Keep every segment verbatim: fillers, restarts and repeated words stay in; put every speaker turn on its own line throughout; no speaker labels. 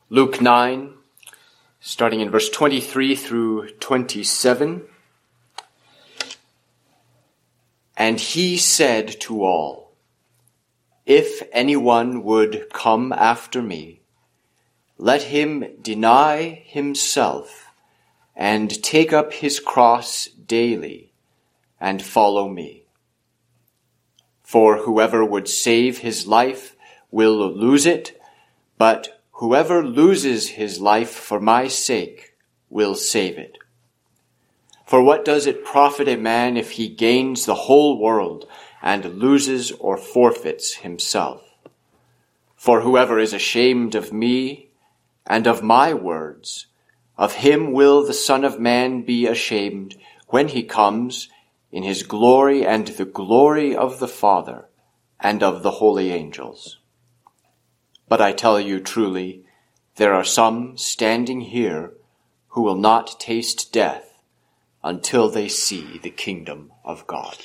Luke nine, starting in verse twenty-three through twenty-seven. And he said to all, "If anyone would come after me, let him deny himself and take up his cross daily and follow me. For whoever would save his life will lose it, but whoever loses his life for my sake will save it. For what does it profit a man if he gains the whole world and loses or forfeits himself? For whoever is ashamed of me and of my words, of him will the Son of Man be ashamed when he comes in his glory and the glory of the Father and of the holy angels. But I tell you truly, there are some standing here who will not taste death until they see the kingdom of God."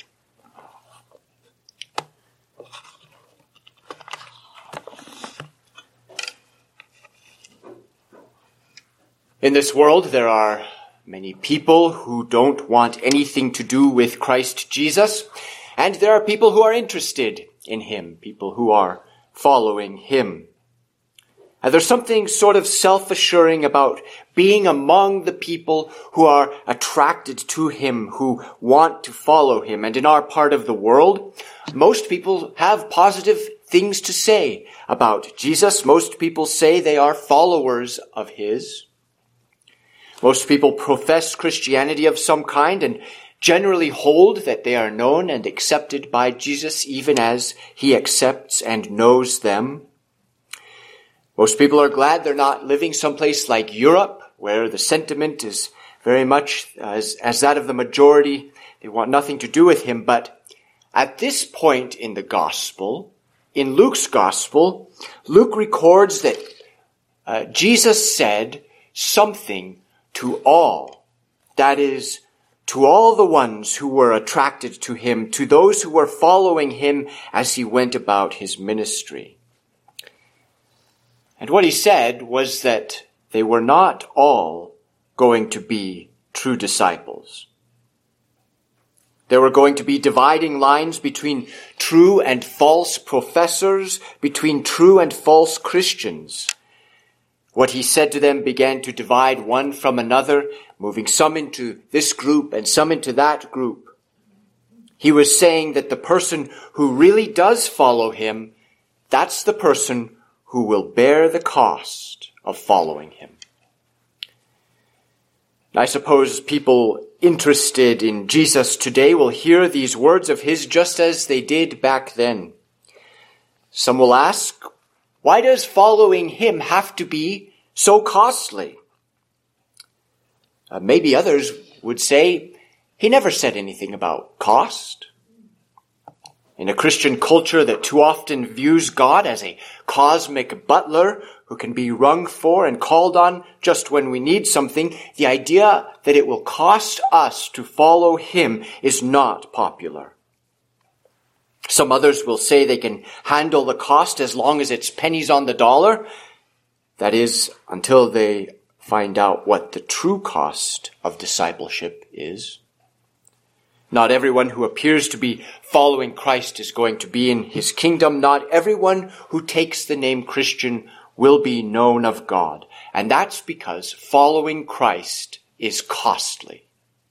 In this world, there are many people who don't want anything to do with Christ Jesus, and there are people who are interested in him, people who are following him. And there's something sort of self-assuring about being among the people who are attracted to him, who want to follow him. And in our part of the world, most people have positive things to say about Jesus. Most people say they are followers of his. Most people profess Christianity of some kind and generally hold that they are known and accepted by Jesus even as he accepts and knows them. Most people are glad they're not living someplace like Europe, where the sentiment is very much as, as that of the majority. They want nothing to do with him. But at this point in the gospel, in Luke's gospel, Luke records that uh, Jesus said something to all. That is, to all the ones who were attracted to him, to those who were following him as he went about his ministry. And what he said was that they were not all going to be true disciples. There were going to be dividing lines between true and false professors, between true and false Christians. What he said to them began to divide one from another, moving some into this group and some into that group. He was saying that the person who really does follow him, that's the person who will bear the cost of following him. I suppose people interested in Jesus today will hear these words of his just as they did back then. Some will ask, why does following him have to be so costly? Uh, maybe others would say, he never said anything about cost. In a Christian culture that too often views God as a cosmic butler who can be rung for and called on just when we need something, the idea that it will cost us to follow him is not popular. Some others will say they can handle the cost as long as it's pennies on the dollar. That is, until they find out what the true cost of discipleship is. Not everyone who appears to be following Christ is going to be in his kingdom. Not everyone who takes the name Christian will be known of God. And that's because following Christ is costly.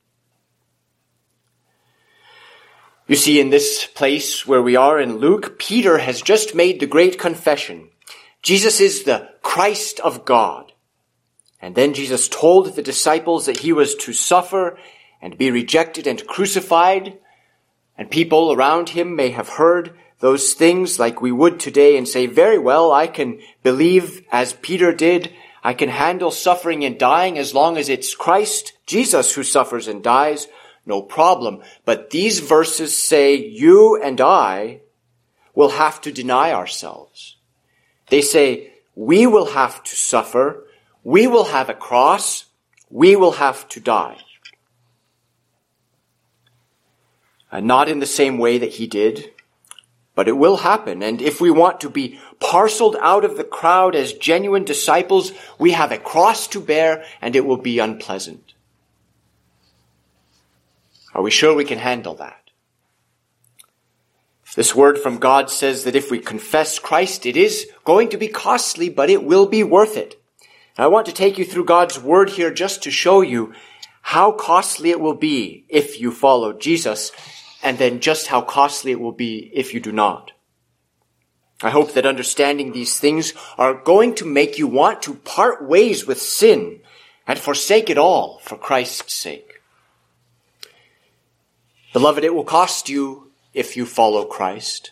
You see, in this place where we are in Luke, Peter has just made the great confession. Jesus is the Christ of God. And then Jesus told the disciples that he was to suffer and be rejected and crucified, and people around him may have heard those things like we would today and say, very well, I can believe as Peter did, I can handle suffering and dying as long as it's Christ, Jesus, who suffers and dies, no problem. But these verses say you and I will have to deny ourselves. They say we will have to suffer, we will have a cross, we will have to die. Uh, not in the same way that he did, But it will happen, and if we want to be parceled out of the crowd as genuine disciples, we have a cross to bear, and it will be unpleasant. Are we sure we can handle that? This word from God says that if we confess Christ, it is going to be costly, but it will be worth it. And I want to take you through God's word here just to show you how costly it will be if you follow Jesus, and then just how costly it will be if you do not. I hope that understanding these things are going to make you want to part ways with sin and forsake it all for Christ's sake. Beloved, it will cost you if you follow Christ.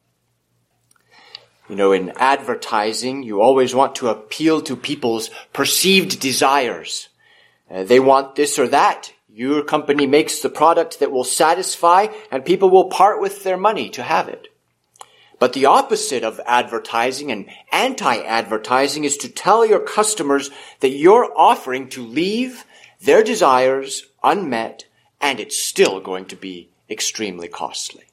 You know, in advertising, you always want to appeal to people's perceived desires. Uh, they want this or that. Your company makes the product that will satisfy, and people will part with their money to have it. But the opposite of advertising and anti-advertising is to tell your customers that you're offering to leave their desires unmet, and it's still going to be extremely costly.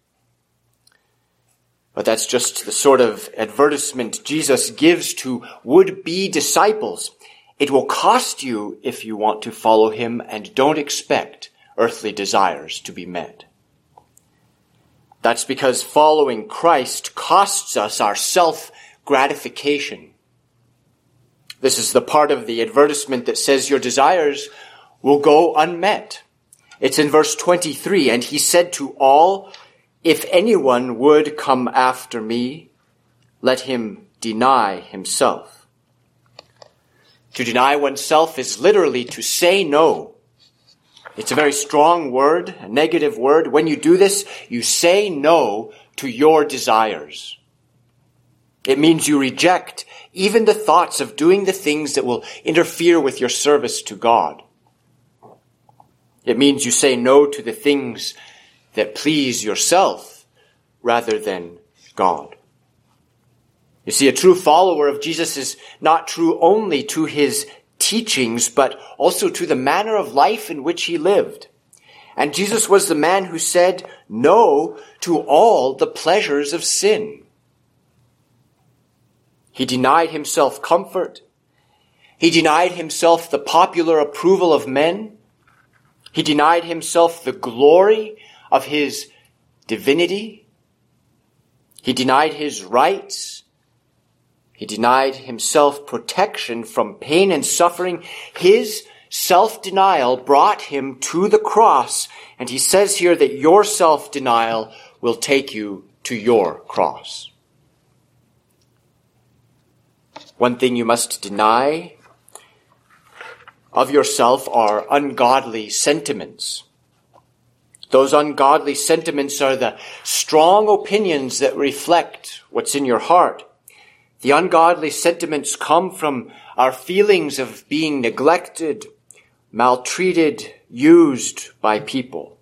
But that's just the sort of advertisement Jesus gives to would-be disciples. It will cost you if you want to follow him, and don't expect earthly desires to be met. That's because following Christ costs us our self-gratification. This is the part of the advertisement that says your desires will go unmet. It's in verse twenty-three, and he said to all, "If anyone would come after me, let him deny himself." To deny oneself is literally to say no. It's a very strong word, a negative word. When you do this, you say no to your desires. It means you reject even the thoughts of doing the things that will interfere with your service to God. It means you say no to the things that please yourself rather than God. You see, a true follower of Jesus is not true only to his teachings, but also to the manner of life in which he lived. And Jesus was the man who said no to all the pleasures of sin. He denied himself comfort. He denied himself the popular approval of men. He denied himself the glory of his divinity. He denied his rights. He denied himself protection from pain and suffering. His self-denial brought him to the cross. And he says here that your self-denial will take you to your cross. One thing you must deny of yourself are ungodly sentiments. Those ungodly sentiments are the strong opinions that reflect what's in your heart. The ungodly sentiments come from our feelings of being neglected, maltreated, used by people.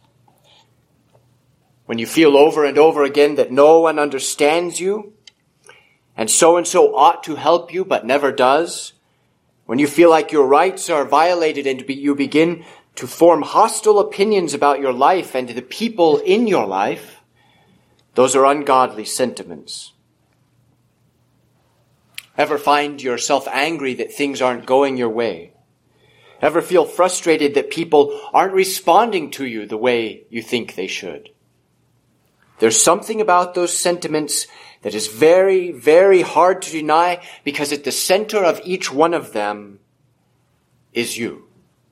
When you feel over and over again that no one understands you, and so-and-so ought to help you but never does, when you feel like your rights are violated and you begin to form hostile opinions about your life and the people in your life, those are ungodly sentiments. Ever find yourself angry that things aren't going your way? Ever feel frustrated that people aren't responding to you the way you think they should? There's something about those sentiments that is very, very hard to deny, because at the center of each one of them is you.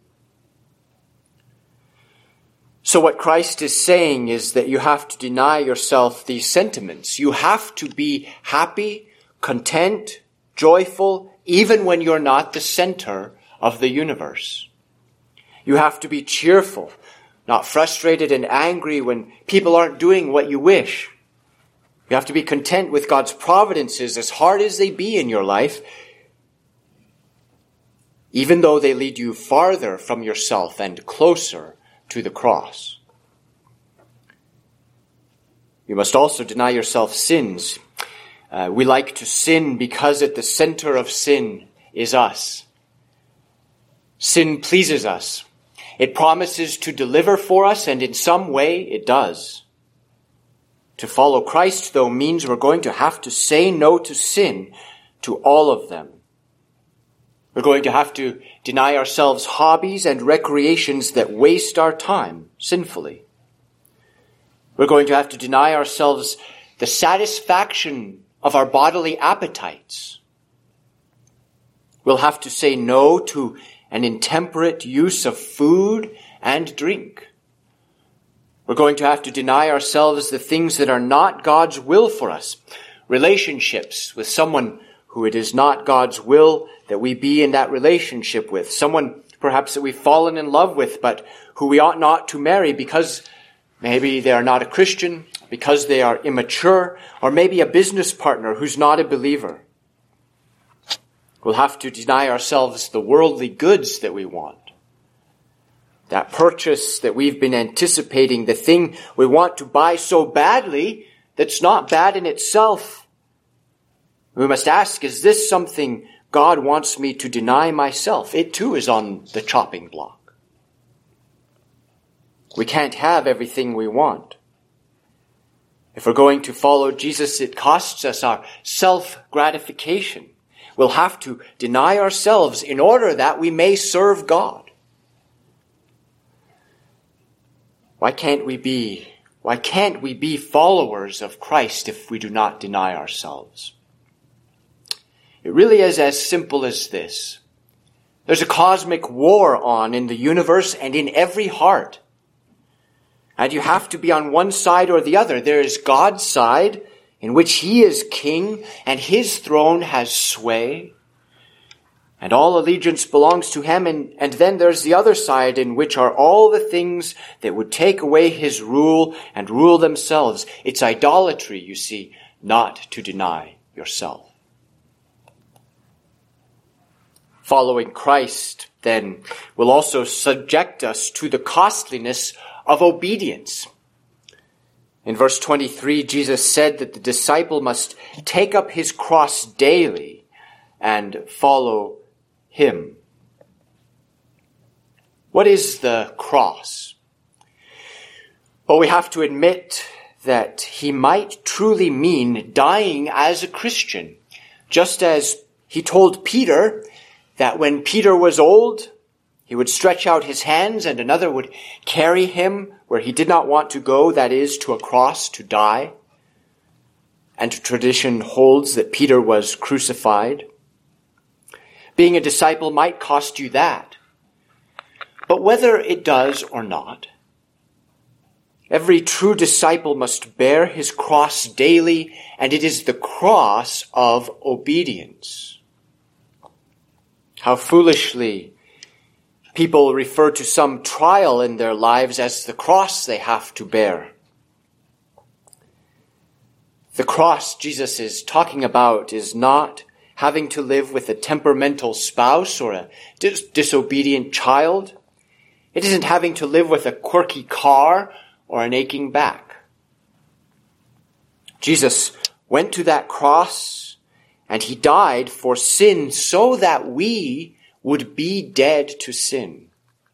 So what Christ is saying is that you have to deny yourself these sentiments. You have to be happy, content, joyful, even when you're not the center of the universe. You have to be cheerful, not frustrated and angry when people aren't doing what you wish. You have to be content with God's providences, as hard as they be in your life, even though they lead you farther from yourself and closer to the cross. You must also deny yourself sins. Uh, we like to sin because at the center of sin is us. Sin pleases us. It promises to deliver for us, and in some way it does. To follow Christ, though, means we're going to have to say no to sin, to all of them. We're going to have to deny ourselves hobbies and recreations that waste our time sinfully. We're going to have to deny ourselves the satisfaction of our bodily appetites. We'll have to say no to an intemperate use of food and drink. We're going to have to deny ourselves the things that are not God's will for us. Relationships with someone who it is not God's will that we be in that relationship with. Someone perhaps that we've fallen in love with, but who we ought not to marry because maybe they are not a Christian, because they are immature, or maybe a business partner who's not a believer. We'll have to deny ourselves the worldly goods that we want. That purchase that we've been anticipating, the thing we want to buy so badly that's not bad in itself. We must ask, is this something God wants me to deny myself? It too is on the chopping block. We can't have everything we want. If we're going to follow Jesus, it costs us our self-gratification. We'll have to deny ourselves in order that we may serve God. Why can't we be, why can't we be followers of Christ if we do not deny ourselves? It really is as simple as this. There's a cosmic war on in the universe and in every heart. And you have to be on one side or the other. There is God's side, in which he is king and his throne has sway, and all allegiance belongs to him. And, and then there's the other side, in which are all the things that would take away his rule and rule themselves. It's idolatry, you see, not to deny yourself. Following Christ, then, will also subject us to the costliness of obedience. In verse twenty-three, Jesus said that the disciple must take up his cross daily and follow him. What is the cross? Well, we have to admit that he might truly mean dying as a Christian, just as he told Peter that when Peter was old, he would stretch out his hands and another would carry him where he did not want to go, that is, to a cross to die. And tradition holds that Peter was crucified. Being a disciple might cost you that. But whether it does or not, every true disciple must bear his cross daily, and it is the cross of obedience. How foolishly people refer to some trial in their lives as the cross they have to bear. The cross Jesus is talking about is not having to live with a temperamental spouse or a dis- disobedient child. It isn't having to live with a quirky car or an aching back. Jesus went to that cross and he died for sin so that we would be dead to sin.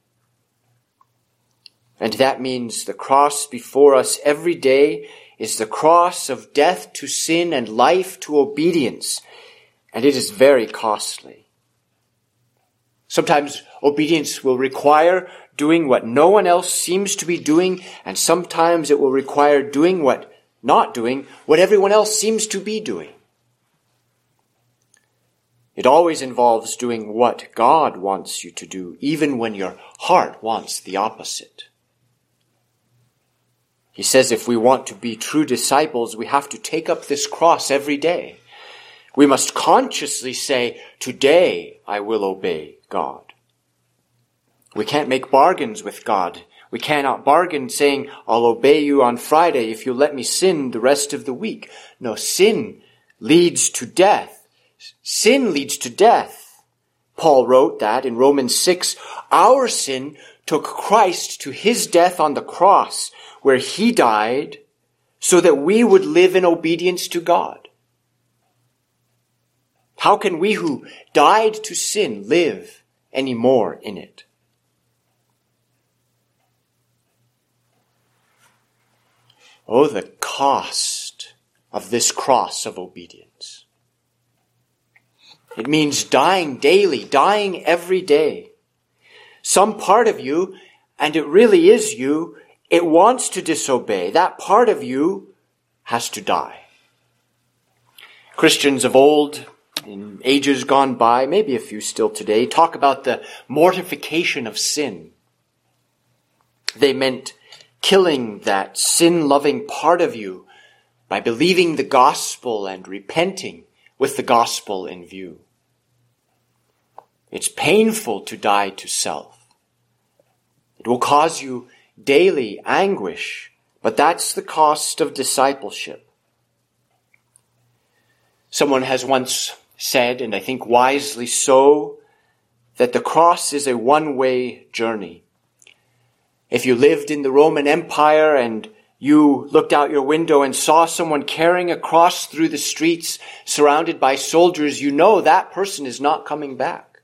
And that means the cross before us every day is the cross of death to sin and life to obedience. And it is very costly. Sometimes obedience will require doing what no one else seems to be doing, and sometimes it will require doing what, not doing, what everyone else seems to be doing. It always involves doing what God wants you to do, even when your heart wants the opposite. He says if we want to be true disciples, we have to take up this cross every day. We must consciously say, today I will obey God. We can't make bargains with God. We cannot bargain saying, I'll obey you on Friday if you let me sin the rest of the week. No, sin leads to death. Sin leads to death. Paul wrote that in Romans six. Our sin took Christ to his death on the cross, where he died so that we would live in obedience to God. How can we who died to sin live any more in it? Oh, the cost of this cross of obedience. It means dying daily, dying every day. Some part of you, and it really is you, it wants to disobey. That part of you has to die. Christians of old, in ages gone by, maybe a few still today, talk about the mortification of sin. They meant killing that sin-loving part of you by believing the gospel and repenting with the gospel in view. It's painful to die to self. It will cause you daily anguish, but that's the cost of discipleship. Someone has once said, and I think wisely so, that the cross is a one-way journey. If you lived in the Roman Empire and you looked out your window and saw someone carrying a cross through the streets surrounded by soldiers, you know that person is not coming back.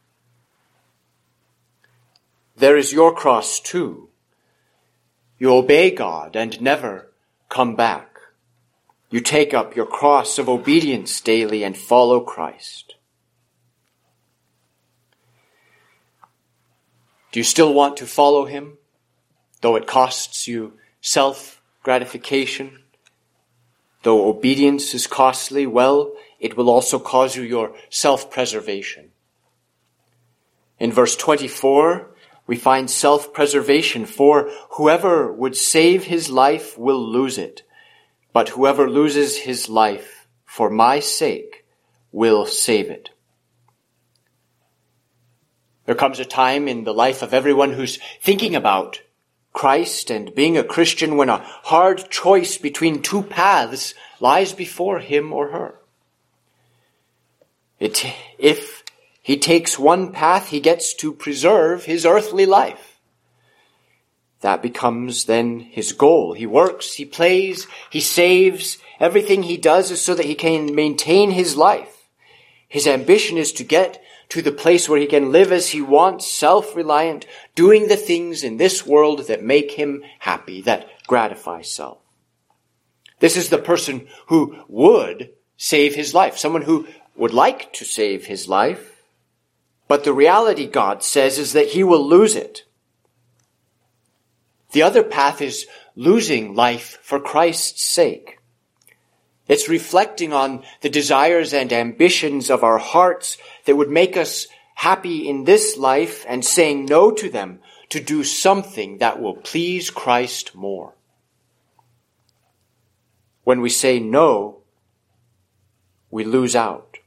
There is your cross too. You obey God and never come back. You take up your cross of obedience daily and follow Christ. Do you still want to follow him, though it costs you self-gratification? Though obedience is costly, well, it will also cause you your self-preservation. In verse twenty-four, we find self-preservation, for whoever would save his life will lose it, but whoever loses his life for my sake will save it. There comes a time in the life of everyone who's thinking about Christ and being a Christian when a hard choice between two paths lies before him or her. It, if he takes one path, he gets to preserve his earthly life. That becomes then his goal. He works, he plays, he saves. Everything he does is so that he can maintain his life. His ambition is to get to the place where he can live as he wants, self-reliant, doing the things in this world that make him happy, that gratify self. This is the person who would save his life, someone who would like to save his life, but the reality, God says, is that he will lose it. The other path is losing life for Christ's sake. It's reflecting on the desires and ambitions of our hearts that would make us happy in this life and saying no to them to do something that will please Christ more. When we say no, we lose out.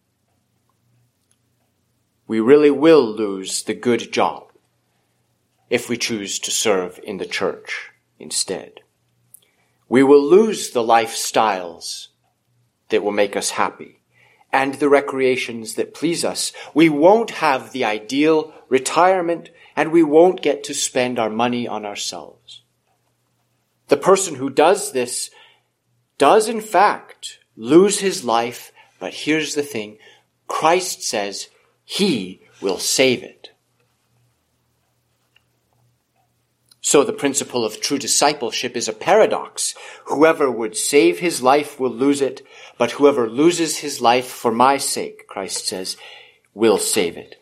We really will lose the good job if we choose to serve in the church instead. We will lose the lifestyles that will make us happy and the recreations that please us. We won't have the ideal retirement, and we won't get to spend our money on ourselves. The person who does this does in fact lose his life, but here's the thing. Christ says he will save it. So the principle of true discipleship is a paradox. Whoever would save his life will lose it, but whoever loses his life for my sake, Christ says, will save it.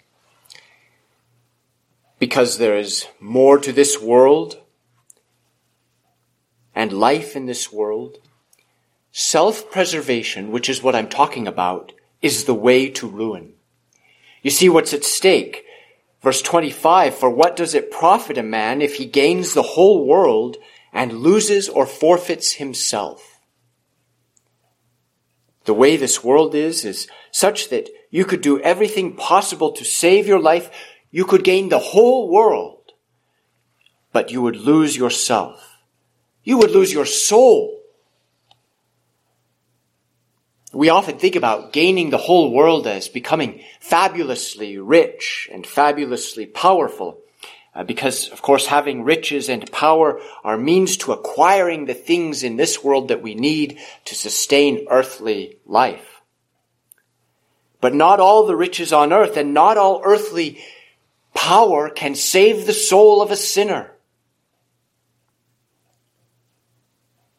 Because there is more to this world and life in this world, self-preservation, which is what I'm talking about, is the way to ruin. You see what's at stake. Verse twenty-five, for what does it profit a man if he gains the whole world and loses or forfeits himself? The way this world is, is such that you could do everything possible to save your life. You could gain the whole world, but you would lose yourself. You would lose your soul. We often think about gaining the whole world as becoming fabulously rich and fabulously powerful, uh, because, of course, having riches and power are means to acquiring the things in this world that we need to sustain earthly life. But not all the riches on earth and not all earthly power can save the soul of a sinner.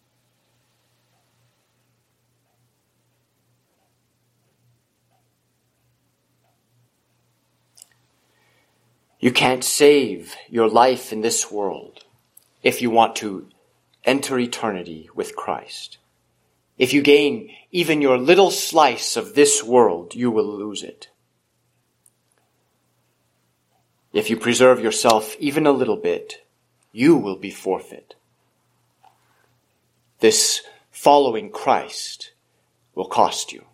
You can't save your life in this world if you want to enter eternity with Christ. If you gain even your little slice of this world, you will lose it. If you preserve yourself even a little bit, you will be forfeit. This following Christ will cost you.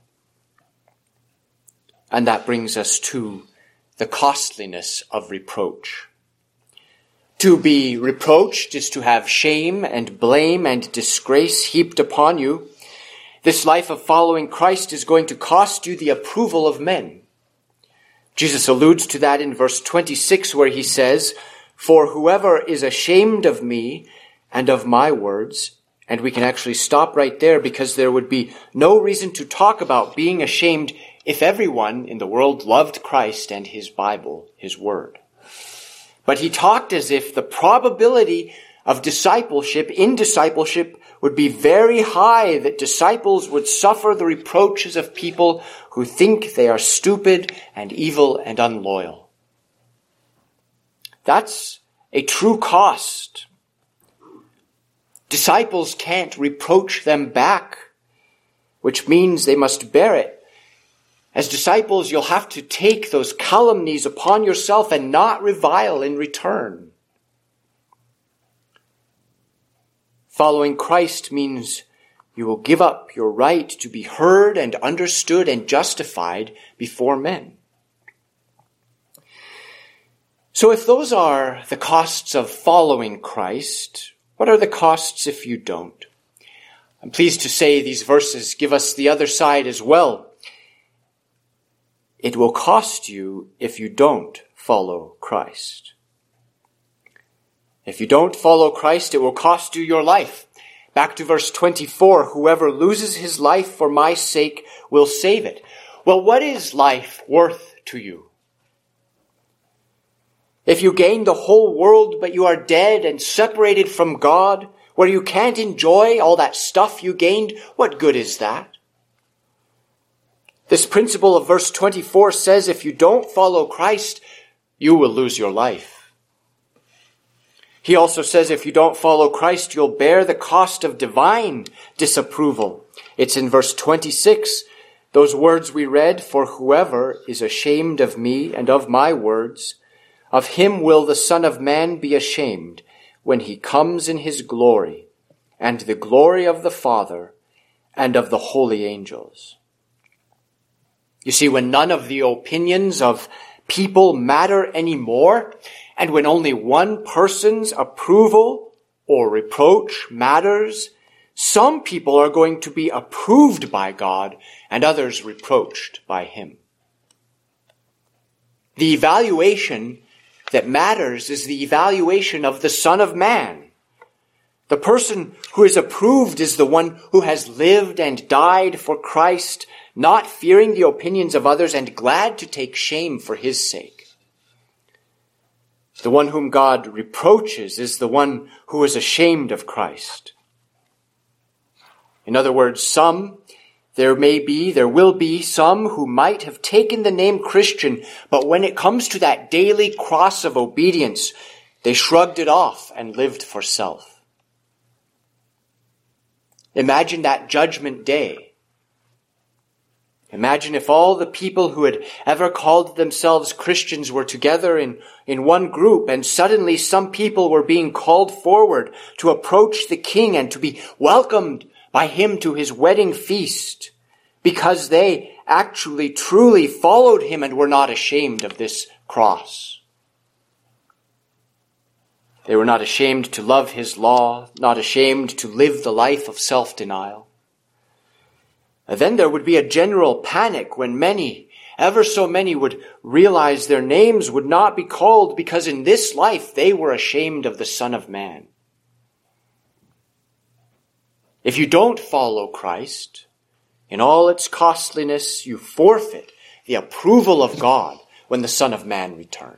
And that brings us to the costliness of reproach. To be reproached is to have shame and blame and disgrace heaped upon you. This life of following Christ is going to cost you the approval of men. Jesus alludes to that in verse twenty-six, where he says, "For whoever is ashamed of me and of my words," and we can actually stop right there because there would be no reason to talk about being ashamed if everyone in the world loved Christ and his Bible, his word. But he talked as if the probability of discipleship, in discipleship, would be very high, that disciples would suffer the reproaches of people who think they are stupid and evil and unloyal. That's a true cost. Disciples can't reproach them back, which means they must bear it. As disciples, you'll have to take those calumnies upon yourself and not revile in return. Following Christ means you will give up your right to be heard and understood and justified before men. So if those are the costs of following Christ, what are the costs if you don't? I'm pleased to say these verses give us the other side as well. It will cost you if you don't follow Christ. If you don't follow Christ, it will cost you your life. Back to verse twenty-four, "Whoever loses his life for my sake will save it." Well, what is life worth to you? If you gain the whole world, but you are dead and separated from God, where you can't enjoy all that stuff you gained, what good is that? This principle of verse twenty-four says if you don't follow Christ, you will lose your life. He also says if you don't follow Christ, you'll bear the cost of divine disapproval. It's in verse twenty-six, those words we read, "For whoever is ashamed of me and of my words, of him will the Son of Man be ashamed when he comes in his glory and the glory of the Father and of the holy angels." You see, when none of the opinions of people matter anymore, and when only one person's approval or reproach matters, some people are going to be approved by God and others reproached by him. The evaluation that matters is the evaluation of the Son of Man. The person who is approved is the one who has lived and died for Christ, not fearing the opinions of others and glad to take shame for his sake. The one whom God reproaches is the one who is ashamed of Christ. In other words, some, there may be, there will be some who might have taken the name Christian, but when it comes to that daily cross of obedience, they shrugged it off and lived for self. Imagine that judgment day. Imagine if all the people who had ever called themselves Christians were together in, in one group, and suddenly some people were being called forward to approach the king and to be welcomed by him to his wedding feast because they actually truly followed him and were not ashamed of this cross. They were not ashamed to love his law, not ashamed to live the life of self-denial. And then there would be a general panic when many, ever so many, would realize their names would not be called because in this life they were ashamed of the Son of Man. If you don't follow Christ, in all its costliness, you forfeit the approval of God when the Son of Man returns.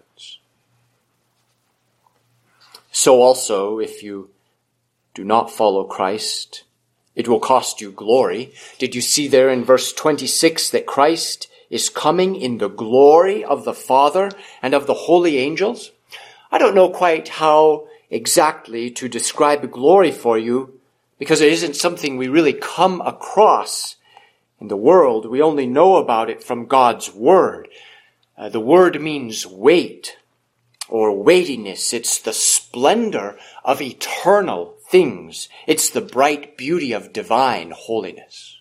So also, if you do not follow Christ, it will cost you glory. Did you see there in verse twenty-six that Christ is coming in the glory of the Father and of the holy angels. I don't know quite how exactly to describe glory for you, because it isn't something we really come across in the world. We only know about it from God's Word. Uh, the word means weight or weightiness. It's the splendor of eternal things. It's the bright beauty of divine holiness.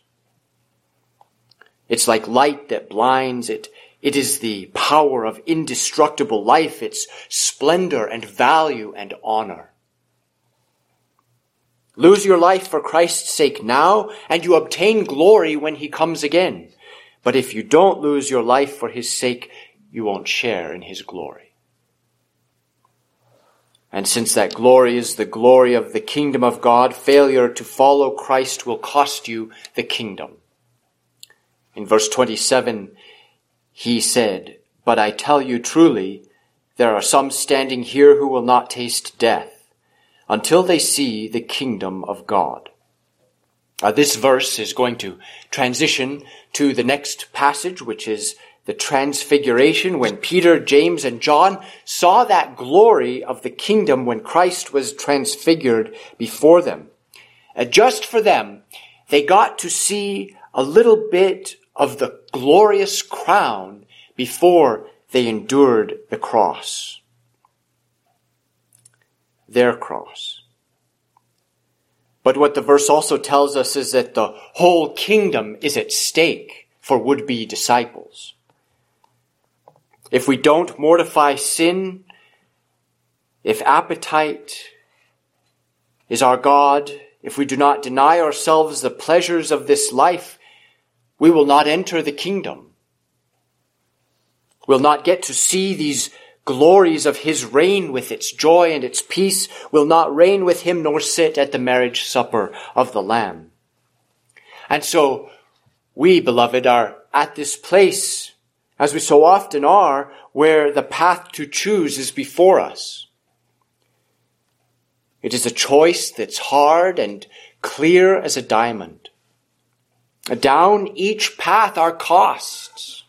It's like light that blinds. It, it is the power of indestructible life. It's splendor and value and honor. Lose your life for Christ's sake now, and you obtain glory when he comes again. But if you don't lose your life for his sake, you won't share in his glory. And since that glory is the glory of the kingdom of God, failure to follow Christ will cost you the kingdom. In verse twenty-seven, he said, "But I tell you truly, there are some standing here who will not taste death until they see the kingdom of God." Uh, this verse is going to transition to the next passage, which is the Transfiguration, when Peter, James, and John saw that glory of the kingdom when Christ was transfigured before them. Uh, just for them, they got to see a little bit of the glorious crown before they endured the cross. Their cross. But what the verse also tells us is that the whole kingdom is at stake for would-be disciples. If we don't mortify sin, if appetite is our God, if we do not deny ourselves the pleasures of this life, we will not enter the kingdom. We'll not get to see these glories of his reign with its joy and its peace, will not reign with him nor sit at the marriage supper of the Lamb. And so we, beloved, are at this place, as we so often are, where the path to choose is before us. It is a choice that's hard and clear as a diamond. Down each path are costs.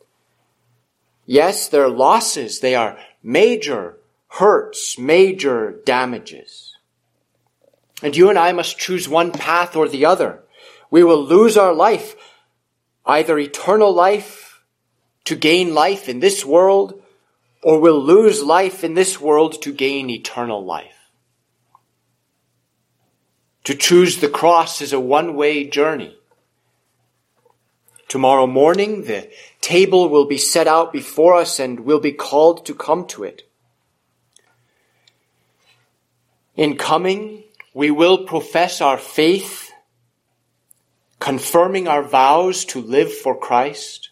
Yes, there are losses. They are major hurts, major damages. And you and I must choose one path or the other. We will lose our life, either eternal life to gain life in this world, or we'll lose life in this world to gain eternal life. To choose the cross is a one-way journey. Tomorrow morning, the table will be set out before us and we'll be called to come to it. In coming, we will profess our faith, confirming our vows to live for Christ.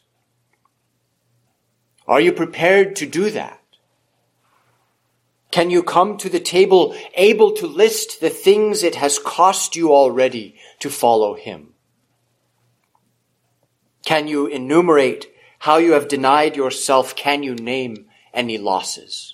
Are you prepared to do that? Can you come to the table able to list the things it has cost you already to follow him? Can you enumerate how you have denied yourself? Can you name any losses?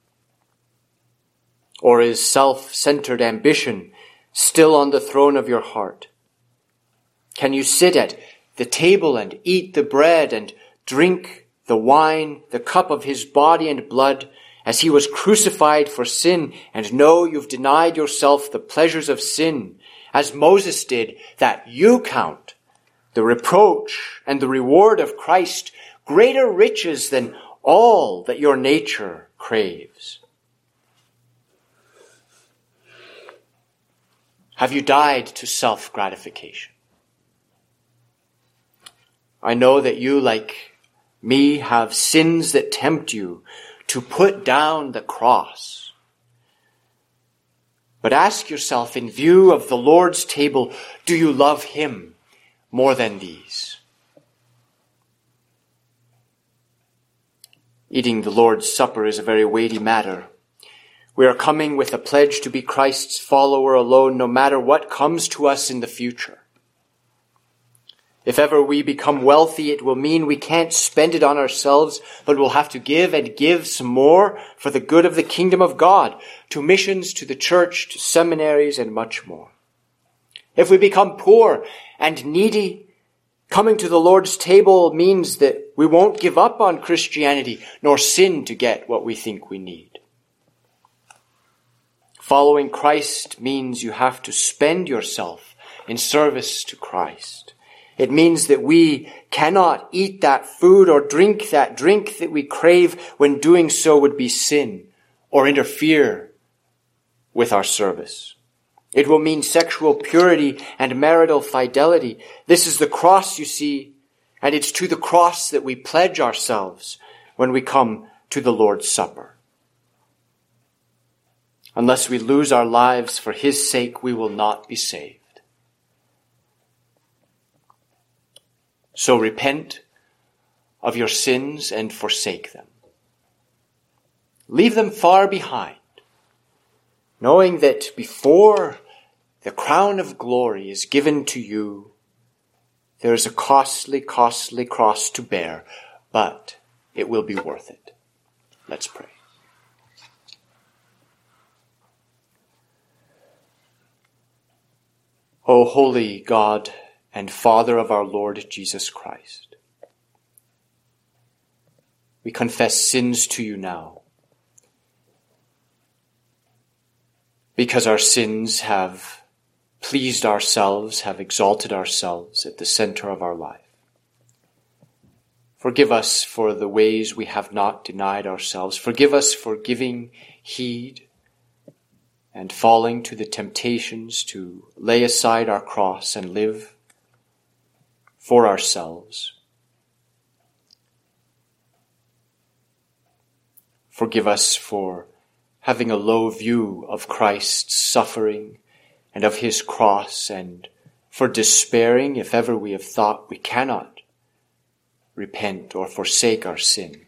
Or is self-centered ambition still on the throne of your heart? Can you sit at the table and eat the bread and drink the wine, the cup of his body and blood, as he was crucified for sin, and know you've denied yourself the pleasures of sin, as Moses did, that you count the reproach and the reward of Christ greater riches than all that your nature craves? Have you died to self-gratification? I know that you, like me, have sins that tempt you to put down the cross. But ask yourself, in view of the Lord's table, do you love him more than these? Eating the Lord's Supper is a very weighty matter. We are coming with a pledge to be Christ's follower alone, no matter what comes to us in the future. If ever we become wealthy, it will mean we can't spend it on ourselves, but we'll have to give and give some more for the good of the kingdom of God, to missions, to the church, to seminaries, and much more. If we become poor and needy, Coming to the Lord's table means that we won't give up on Christianity nor sin to get what we think we need. Following Christ means you have to spend yourself in service to Christ. It means that we cannot eat that food or drink that drink that we crave when doing so would be sin or interfere with our service. It will mean sexual purity and marital fidelity. This is the cross, you see, and it's to the cross that we pledge ourselves when we come to the Lord's Supper. Unless we lose our lives for his sake, we will not be saved. So repent of your sins and forsake them. Leave them far behind, knowing that before the crown of glory is given to you, there is a costly, costly cross to bear, but it will be worth it. Let's pray. O holy God and Father of our Lord Jesus Christ, we confess sins to you now, because our sins have pleased ourselves, have exalted ourselves at the center of our life. Forgive us for the ways we have not denied ourselves. Forgive us for giving heed and falling to the temptations to lay aside our cross and live for ourselves. Forgive us for having a low view of Christ's suffering and of his cross, and for despairing if ever we have thought we cannot repent or forsake our sin.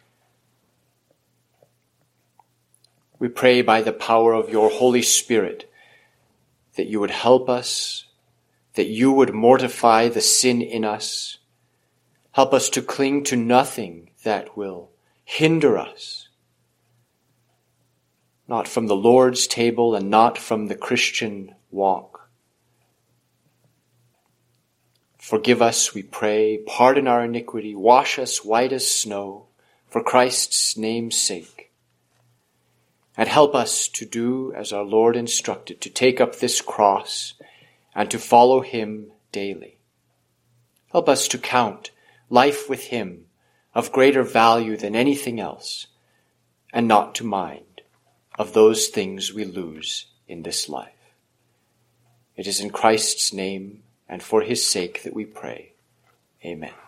We pray by the power of your Holy Spirit that you would help us, that you would mortify the sin in us. Help us to cling to nothing that will hinder us, not from the Lord's table and not from the Christian walk. Forgive us, we pray. Pardon our iniquity. Wash us white as snow for Christ's name's sake. And help us to do as our Lord instructed, to take up this cross and to follow him daily. Help us to count life with him of greater value than anything else, and not to mind of those things we lose in this life. It is in Christ's name and for his sake that we pray. Amen.